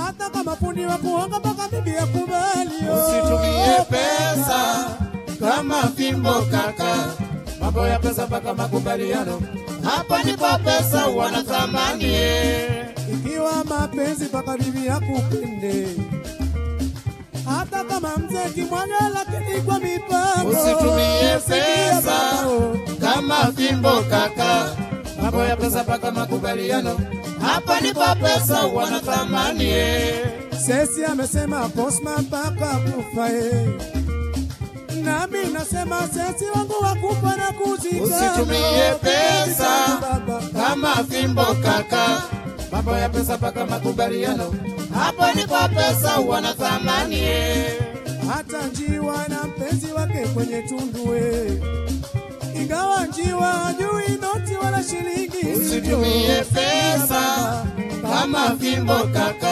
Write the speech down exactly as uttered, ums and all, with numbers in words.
hata kama fundi wa kuonga mpaka bibi akubali. Usitumie pesa kama fimbo kaka, mambo ya pesa mpaka makubaliano, hapa ndipo pesa wana thamani. Ikiwa mapenzi mpaka bibi akupende, hata kama mzee kimwaga lakini kwa mipango. Usitumie pesa kama fimbo kaka, mambo ya pesa mpaka makubaliano, hapa ndipo pesa wana thamani. Sesi amesema Postman mpaka kufa eh. Nami nasema sesi wangu wakufa na kuzika. Usitumie pesa kama fimbo kaka, mambo ya pesa mpaka makubaliano, hapa ndipo pesa wana thamani. Hata njiwa na mpenzi wake kwenye tundu we, ingawa njiwa hajui noti wala shilingi. Usitumie pesa kama fimbo kaka,